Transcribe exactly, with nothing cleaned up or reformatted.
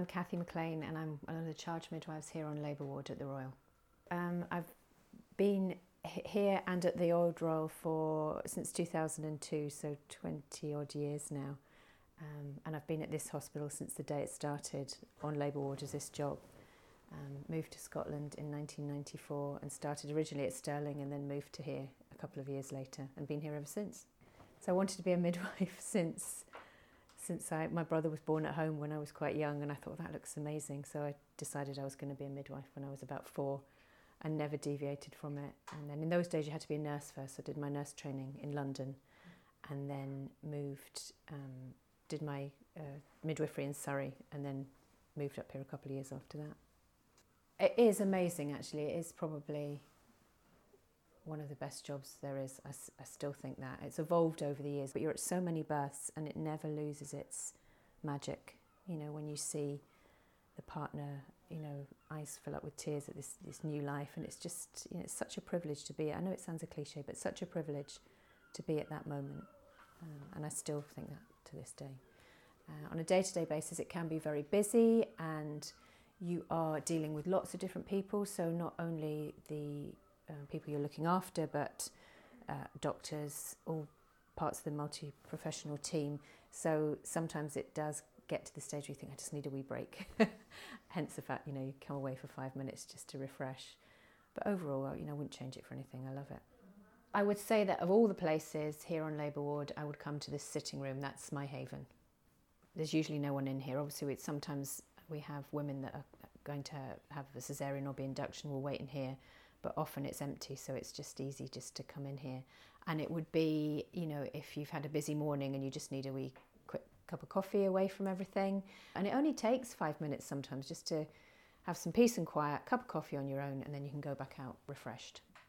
I'm Cathy McLean and I'm one of the charge midwives here on Labour Ward at the Royal. Um, I've been here and at the Old Royal for since two thousand two, so twenty odd years now. Um, and I've been at this hospital since the day it started on Labour Ward as this job. Um, moved to Scotland in nineteen ninety-four and started originally at Stirling and then moved to here a couple of years later and been here ever since. So I wanted to be a midwife since since I, my brother was born at home when I was quite young, and I thought that looks amazing. So I decided I was going to be a midwife when I was about four and never deviated from it. And then in those days you had to be a nurse first. So I did my nurse training in London and then moved, um, did my uh, midwifery in Surrey and then moved up here a couple of years after that. It is amazing, actually. It is probably one of the best jobs there is. I, I still think that. It's evolved over the years, but you're at so many births and it never loses its magic. You know, when you see the partner, you know, eyes fill up with tears at this, this new life, and it's just, you know, it's such a privilege to be, I know it sounds a cliche, but such a privilege to be at that moment. Um, and I still think that to this day. Uh, on a day-to-day basis, it can be very busy, and you are dealing with lots of different people, so not only the uh, people you're looking after, but uh, doctors, all parts of the multi-professional team. So sometimes it does get to the stage where you think, I just need a wee break. Hence the fact, you know, you come away for five minutes just to refresh. But overall, you know, I wouldn't change it for anything. I love it. I would say that of all the places here on Labour Ward, I would come to this sitting room. That's my haven. There's usually no one in here. Obviously, it's sometimes we have women that are going to have a cesarean or be induction will wait in here, but often it's empty, so it's just easy just to come in here. And it would be, you know, if you've had a busy morning and you just need a wee quick cup of coffee away from everything, and it only takes five minutes sometimes just to have some peace and quiet, cup of coffee on your own, and then you can go back out refreshed.